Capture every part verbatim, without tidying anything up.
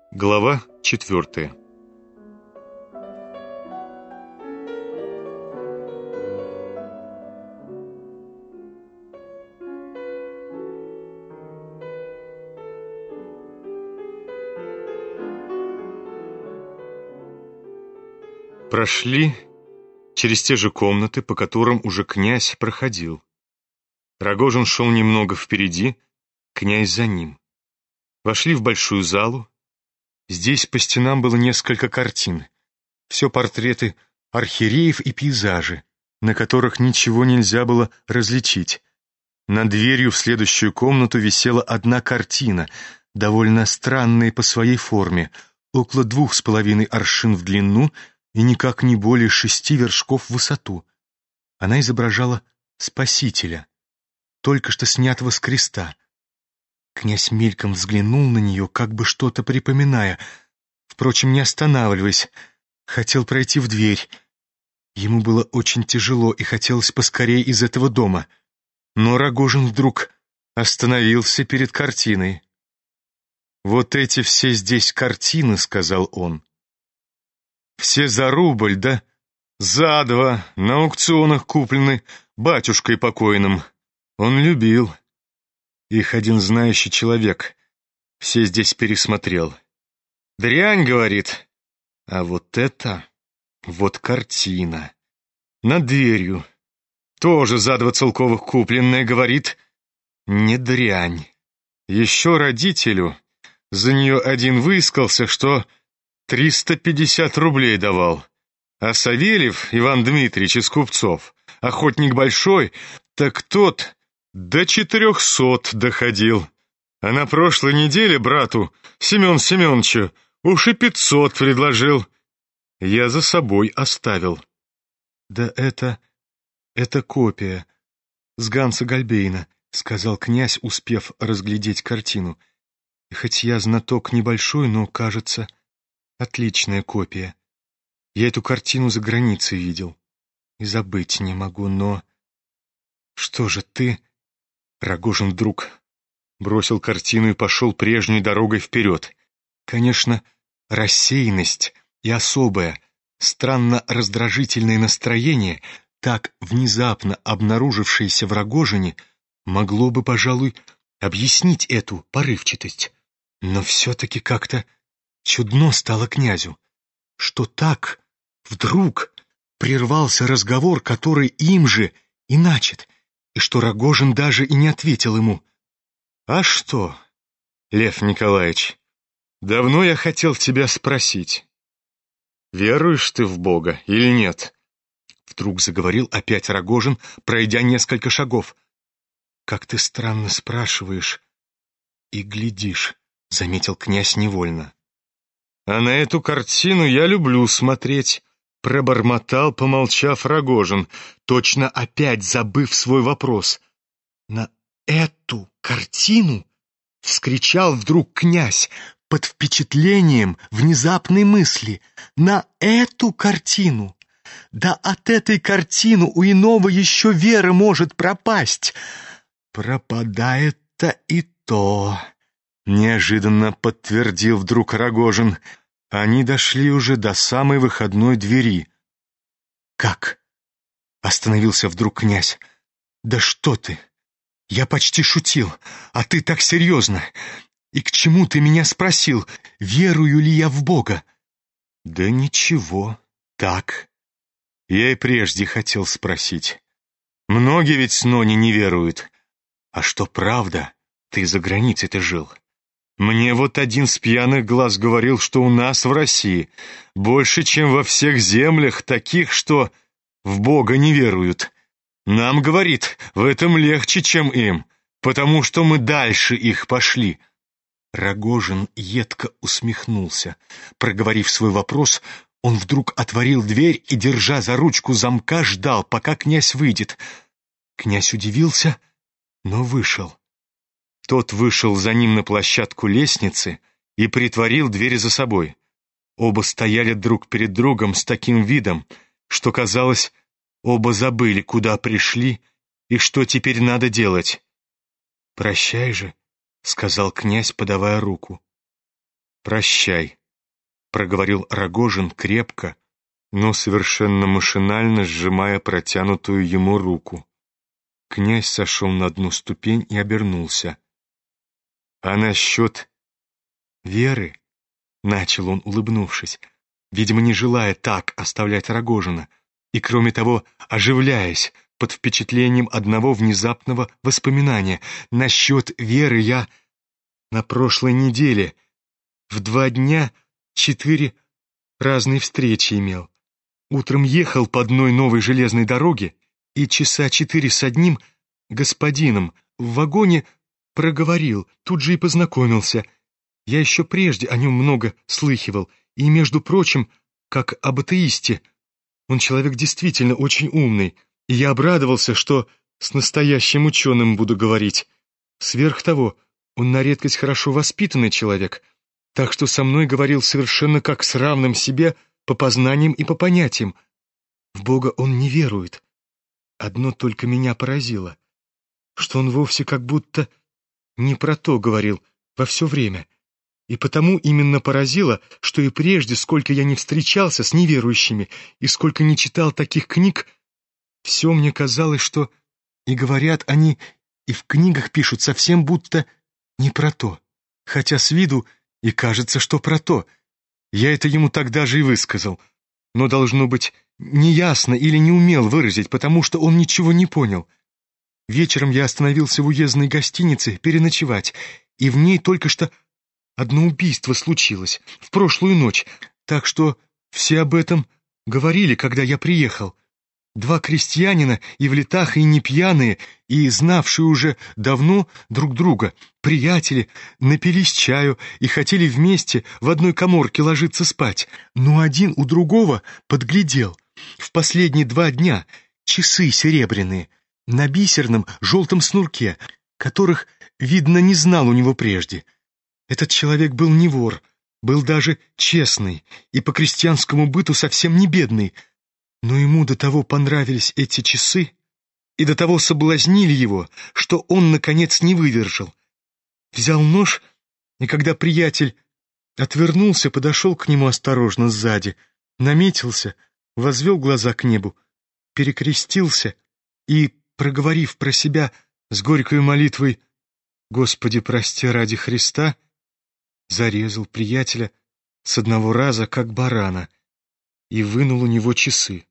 Глава четвертая. Прошли через те же комнаты, по которым уже князь проходил. Рогожин шел немного впереди, князь за ним. Вошли в большую залу. Здесь по стенам было несколько картин. Все портреты архиереев и пейзажи, на которых ничего нельзя было различить. Над дверью в следующую комнату висела одна картина, довольно странная по своей форме, около двух с половиной аршин в длину и никак не более шести вершков в высоту. Она изображала Спасителя, только что снятого с креста. Князь мельком взглянул на нее, как бы что-то припоминая, впрочем, не останавливаясь, хотел пройти в дверь. Ему было очень тяжело и хотелось поскорее из этого дома. Но Рогожин вдруг остановился перед картиной. «Вот эти все здесь картины», — сказал он. «Все за рубль, да за два, на аукционах куплены батюшкой покойным. Он любил. Их один знающий человек все здесь пересмотрел. Дрянь, говорит, а вот это, вот картина. Над дверью, тоже за два целковых купленная, говорит, не дрянь. Еще родителю за нее один выискался, что триста пятьдесят рублей давал. А Савельев Иван Дмитриевич из купцов, охотник большой, так тот до четырехсот доходил. А на прошлой неделе брату Семен Семеновичу уж и пятьсот предложил. Я за собой оставил». «Да это... это копия с Ганса Гальбейна», — сказал князь, успев разглядеть картину. «И хоть я знаток небольшой, но, кажется, отличная копия. Я эту картину за границей видел. И забыть не могу, но... Что же ты...» Рогожин вдруг бросил картину и пошел прежней дорогой вперед. Конечно, рассеянность и особое, странно раздражительное настроение, так внезапно обнаружившееся в Рогожине, могло бы, пожалуй, объяснить эту порывчатость. Но все-таки как-то чудно стало князю, что так вдруг прервался разговор, который им же и начат, и что Рогожин даже и не ответил ему. «А что, Лев Николаевич, давно я хотел тебя спросить, веруешь ты в Бога или нет?» Вдруг заговорил опять Рогожин, пройдя несколько шагов. «Как ты странно спрашиваешь и глядишь», — заметил князь невольно. «А на эту картину я люблю смотреть», — пробормотал, помолчав, Рогожин, точно опять забыв свой вопрос. «На эту картину?» — вскричал вдруг князь под впечатлением внезапной мысли. «На эту картину? Да от этой картины у иного еще вера может пропасть. Пропадает-то и то», — неожиданно подтвердил вдруг Рогожин. Они дошли уже до самой выходной двери. «Как?» — остановился вдруг князь. «Да что ты! Я почти шутил, а ты так серьезно. И к чему ты меня спросил, верую ли я в Бога?» «Да ничего, так. Я и прежде хотел спросить. Многие ведь с Нони не веруют. А что правда, ты за границей-то жил. Мне вот один с пьяных глаз говорил, что у нас в России больше, чем во всех землях, таких, что в Бога не веруют. Нам, говорит, в этом легче, чем им, потому что мы дальше их пошли». Рогожин едко усмехнулся. Проговорив свой вопрос, он вдруг отворил дверь и, держа за ручку замка, ждал, пока князь выйдет. Князь удивился, но вышел. Тот вышел за ним на площадку лестницы и притворил дверь за собой. Оба стояли друг перед другом с таким видом, что, казалось, оба забыли, куда пришли и что теперь надо делать. «Прощай же», — сказал князь, подавая руку. «Прощай», — проговорил Рогожин крепко, но совершенно машинально сжимая протянутую ему руку. Князь сошел на одну ступень и обернулся. «А насчет Веры?» — начал он, улыбнувшись, видимо, не желая так оставлять Рогожина, и, кроме того, оживляясь под впечатлением одного внезапного воспоминания. «Насчет Веры я на прошлой неделе в два дня четыре разные встречи имел. Утром ехал по одной новой железной дороге и часа четыре с одним господином в вагоне проговорил, тут же и познакомился. Я еще прежде о нем много слыхивал, и, между прочим, как об атеисте. Он человек действительно очень умный, и я обрадовался, что с настоящим ученым буду говорить. Сверх того, он на редкость хорошо воспитанный человек, так что со мной говорил совершенно как с равным себе по познаниям и по понятиям. В Бога он не верует. Одно только меня поразило, что он вовсе как будто не про то говорил во все время. И потому именно поразило, что и прежде, сколько я не встречался с неверующими и сколько не читал таких книг, все мне казалось, что и говорят они, и в книгах пишут совсем будто не про то, хотя с виду и кажется, что про то. Я это ему тогда же и высказал, но, должно быть, неясно или не умел выразить, потому что он ничего не понял. Вечером я остановился в уездной гостинице переночевать, и в ней только что одно убийство случилось в прошлую ночь, так что все об этом говорили, когда я приехал. Два крестьянина, и в летах, и не пьяные, и знавшие уже давно друг друга, приятели, напились чаю и хотели вместе в одной каморке ложиться спать, но один у другого подглядел в последние два дня часы серебряные на бисерном желтом снурке, которых, видно, не знал у него прежде. Этот человек был не вор, был даже честный и по крестьянскому быту совсем не бедный, но ему до того понравились эти часы и до того соблазнили его, что он, наконец, не выдержал. Взял нож, и когда приятель отвернулся, подошел к нему осторожно сзади, наметился, возвел глаза к небу, перекрестился и, проговорив про себя с горькой молитвой «Господи, прости ради Христа», зарезал приятеля с одного раза, как барана, и вынул у него часы.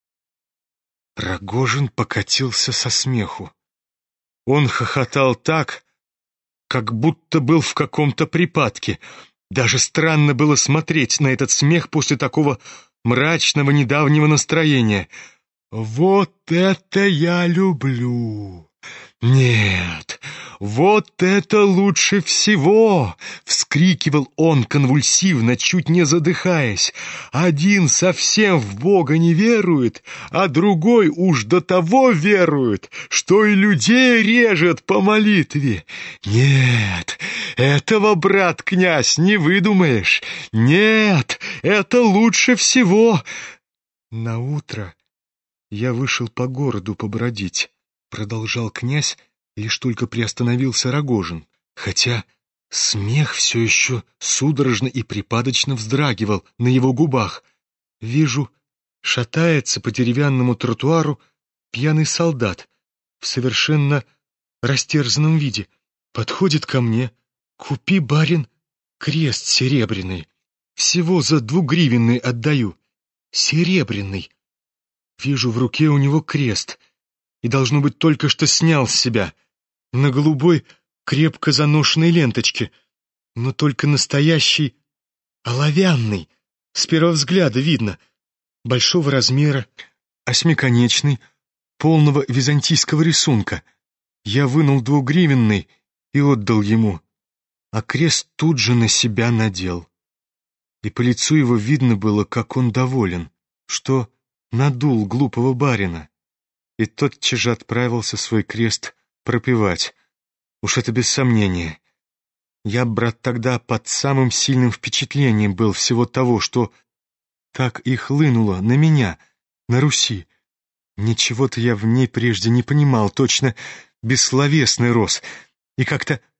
Рогожин покатился со смеху. Он хохотал так, как будто был в каком-то припадке. Даже странно было смотреть на этот смех после такого мрачного недавнего настроения. «Вот это я люблю! Нет, вот это лучше всего!» — вскрикивал он конвульсивно, чуть не задыхаясь. «Один совсем в Бога не верует, а другой уж до того верует, что и людей режет по молитве. Нет, этого, брат князь, не выдумаешь. Нет, это лучше всего!» Наутро я вышел по городу побродить. Продолжал князь, лишь только приостановился Рогожин, хотя смех все еще судорожно и припадочно вздрагивал на его губах. Вижу, шатается по деревянному тротуару пьяный солдат в совершенно растерзанном виде. Подходит ко мне: «Купи, барин, крест серебряный, всего за двугривенный отдаю». Серебряный. Вижу в руке у него крест, и, должно быть, только что снял с себя, на голубой, крепко заношенной ленточке, но только настоящий, оловянный, с первого взгляда видно, большого размера, осьмиконечный, полного византийского рисунка. Я вынул двугривенный и отдал ему, а крест тут же на себя надел. И по лицу его видно было, как он доволен, что надул глупого барина. И тотчас же отправился свой крест пропевать. Уж это без сомнения. Я, брат, тогда под самым сильным впечатлением был всего того, что так и хлынуло на меня, на Руси. Ничего-то я в ней прежде не понимал, точно бессловесный рос, и как-то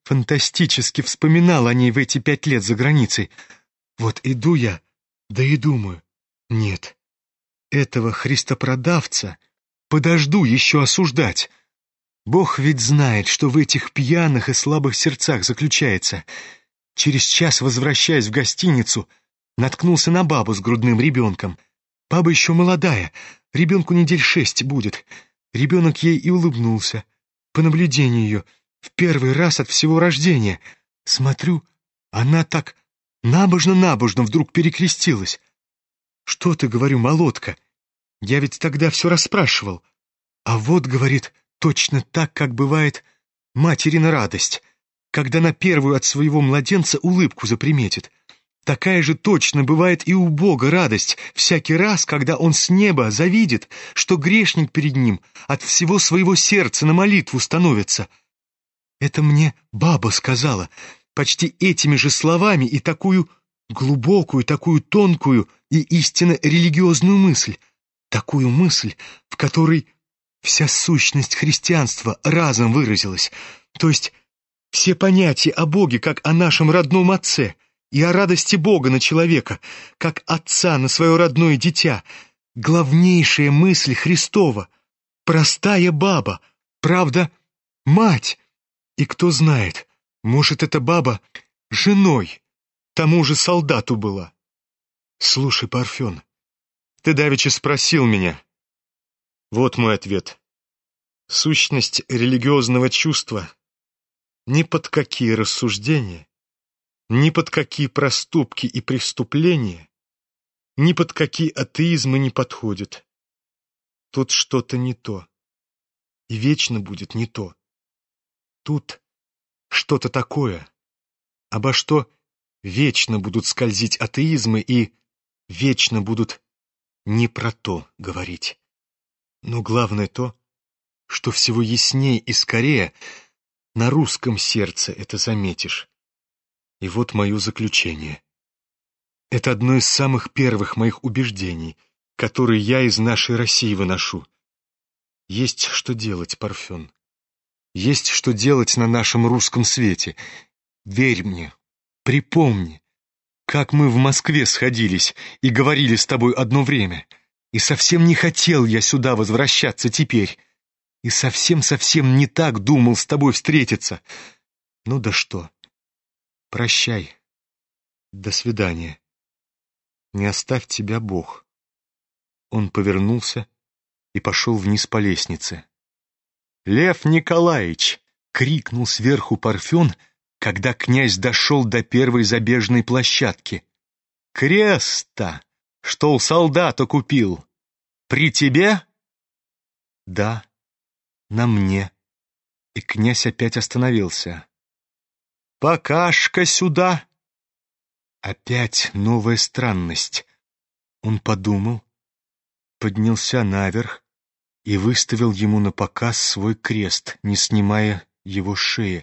фантастически вспоминал о ней в эти пять лет за границей. Вот иду я, да и думаю, нет, этого христопродавца подожду еще осуждать. Бог ведь знает, что в этих пьяных и слабых сердцах заключается. Через час, возвращаясь в гостиницу, наткнулся на бабу с грудным ребенком. Баба еще молодая, ребенку недель шесть будет. Ребенок ей и улыбнулся. По наблюдению ее, в первый раз от всего рождения. Смотрю, она так набожно-набожно вдруг перекрестилась. «Что ты, — говорю, — молодка? Я ведь тогда все расспрашивал. А вот, — говорит, — точно так, как бывает материна радость, когда на первую от своего младенца улыбку заприметит. Такая же точно бывает и у Бога радость всякий раз, когда Он с неба завидит, что грешник перед Ним от всего своего сердца на молитву становится». Это мне баба сказала, почти этими же словами, и такую глубокую, такую тонкую и истинно религиозную мысль, такую мысль, в которой вся сущность христианства разом выразилась, то есть все понятия о Боге, как о нашем родном Отце, и о радости Бога на человека, как Отца на свое родное дитя, главнейшая мысль Христова, простая баба, правда, мать, и кто знает, может, эта баба женой тому же солдату была. Слушай, Парфен, ты давеча спросил меня. Вот мой ответ. Сущность религиозного чувства ни под какие рассуждения, ни под какие проступки и преступления, ни под какие атеизмы не подходит. Тут что-то не то, и вечно будет не то. Тут что-то такое, обо что вечно будут скользить атеизмы и вечно будут не про то говорить. Но главное то, что всего яснее и скорее на русском сердце это заметишь. И вот мое заключение. Это одно из самых первых моих убеждений, которые я из нашей России выношу. Есть что делать, Парфен. Есть что делать на нашем русском свете. Верь мне, припомни, как мы в Москве сходились и говорили с тобой одно время. И совсем не хотел я сюда возвращаться теперь. И совсем-совсем не так думал с тобой встретиться. Ну да что. Прощай. До свидания. Не оставь тебя Бог. Он повернулся и пошел вниз по лестнице. «Лев Николаевич!» — крикнул сверху Парфен, когда князь дошел до первой забежной площадки. «Крест-то, что у солдата купил, при тебе?» «Да, на мне». И князь опять остановился. «Покажь-ка сюда!» Опять новая странность. Он подумал, поднялся наверх и выставил ему на показ свой крест, не снимая его с шеи.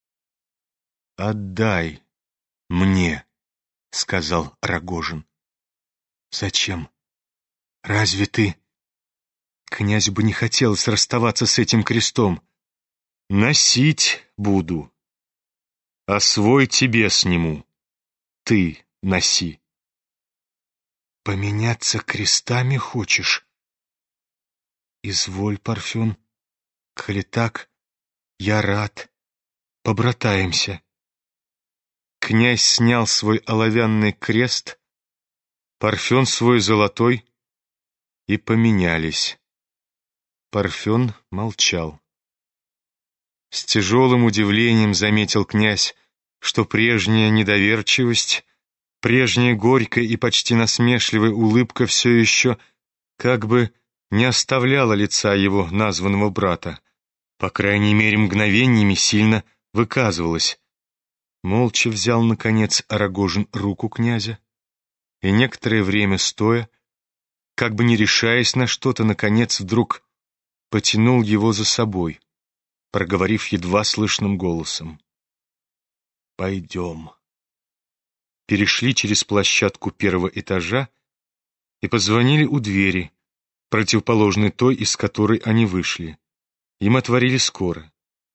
«Отдай мне», — сказал Рогожин. «Зачем? Разве ты...» Князь бы не хотелось расставаться с этим крестом. «Носить буду, а свой тебе сниму. Ты носи». «Поменяться крестами хочешь?» «Изволь, Парфен, коли так, я рад, побратаемся». Князь снял свой оловянный крест, Парфен свой золотой, и поменялись. Парфен молчал. С тяжелым удивлением заметил князь, что прежняя недоверчивость, прежняя горькая и почти насмешливая улыбка все еще как бы не оставляла лица его названного брата, по крайней мере мгновениями сильно выказывалась. Молча взял, наконец, Рогожин руку князя и некоторое время стоя, как бы не решаясь на что-то, наконец вдруг потянул его за собой, проговорив едва слышным голосом: «Пойдем». Перешли через площадку первого этажа и позвонили у двери, противоположной той, из которой они вышли. Им отворили скоро.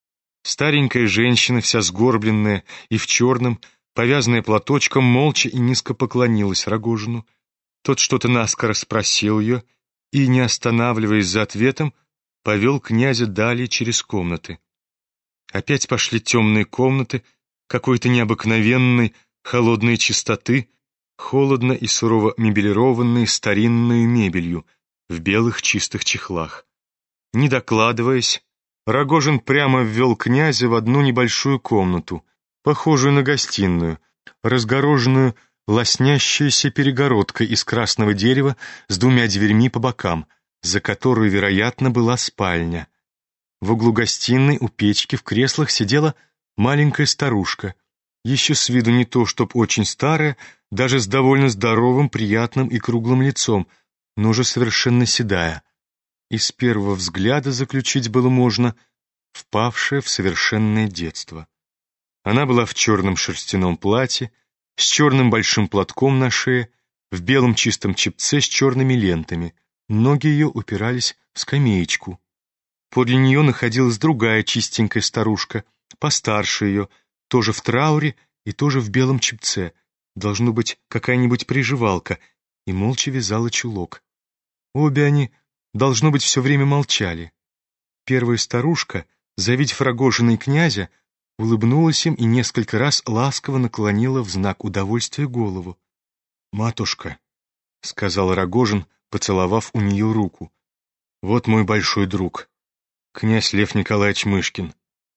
Старенькая женщина, вся сгорбленная и в черном, повязанная платочком, молча и низко поклонилась Рогожину. Тот что-то наскоро спросил ее и, не останавливаясь за ответом, повел князя далее через комнаты. Опять пошли темные комнаты, какой-то необыкновенной, холодной чистоты, холодно и сурово мебелированные старинной мебелью в белых чистых чехлах. Не докладываясь, Рогожин прямо ввел князя в одну небольшую комнату, похожую на гостиную, разгороженную лоснящейся перегородкой из красного дерева с двумя дверьми по бокам, за которой, вероятно, была спальня. В углу гостиной у печки в креслах сидела маленькая старушка, еще с виду не то чтоб очень старая, даже с довольно здоровым, приятным и круглым лицом, но уже совершенно седая. И с первого взгляда заключить было можно, впавшая в совершенное детство. Она была в черном шерстяном платье, с черным большим платком на шее, в белом чистом чепце с черными лентами. Ноги ее упирались в скамеечку. Подле нее находилась другая чистенькая старушка, постарше ее, тоже в трауре и тоже в белом чепце, должно быть какая-нибудь приживалка, и молча вязала чулок. Обе они, должно быть, все время молчали. Первая старушка, завидев Рогожина и князя, улыбнулась им и несколько раз ласково наклонила в знак удовольствия голову. «Матушка», — сказал Рогожин, поцеловав у нее руку, — «вот мой большой друг, князь Лев Николаевич Мышкин.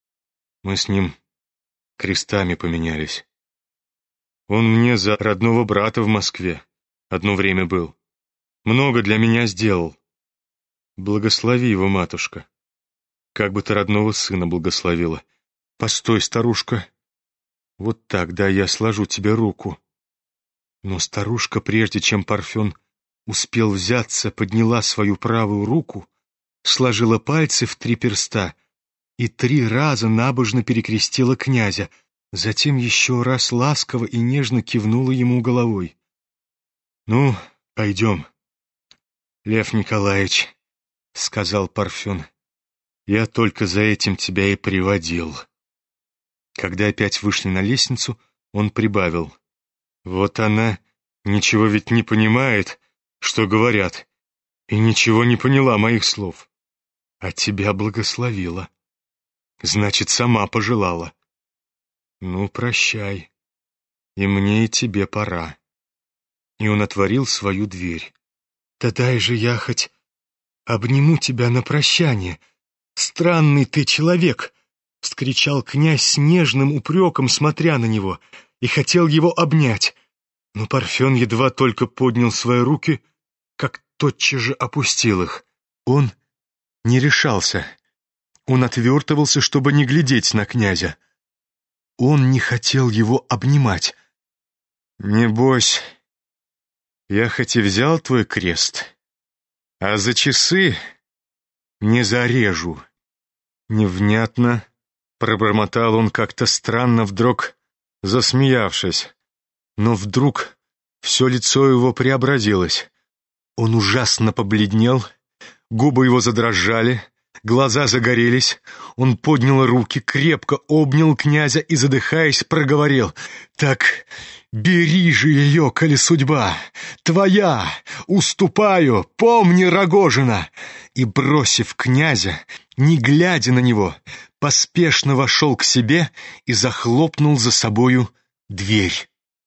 Мы с ним крестами поменялись. Он мне за родного брата в Москве одно время был. Много для меня сделал. Благослови его, матушка. Как бы ты родного сына благословила. Постой, старушка. Вот так, да, я сложу тебе руку». Но старушка, прежде чем Парфен успел взяться, подняла свою правую руку, сложила пальцы в три перста и три раза набожно перекрестила князя, затем еще раз ласково и нежно кивнула ему головой. «Ну, пойдем, Лев Николаевич», — сказал Парфен, — «я только за этим тебя и приводил». Когда опять вышли на лестницу, он прибавил: «Вот она ничего ведь не понимает, что говорят, и ничего не поняла моих слов, а тебя благословила. Значит, сама пожелала. Ну, прощай, и мне, и тебе пора». И он отворил свою дверь. «Да дай же я хоть обниму тебя на прощание. Странный ты человек!» — вскричал князь с нежным упреком, смотря на него, и хотел его обнять. Но Парфен едва только поднял свои руки, как тотчас же опустил их. Он не решался. Он отвертывался, чтобы не глядеть на князя. Он не хотел его обнимать. «Небось, я хоть и взял твой крест, а за часы не зарежу». Невнятно пробормотал он как-то странно, вдруг засмеявшись. Но вдруг все лицо его преобразилось. Он ужасно побледнел, губы его задрожали, глаза загорелись. Он поднял руки, крепко обнял князя и, задыхаясь, проговорил: «Так бери же ее, коли судьба твоя, уступаю, помни Рогожина!» И, бросив князя, не глядя на него, поспешно вошел к себе и захлопнул за собою дверь.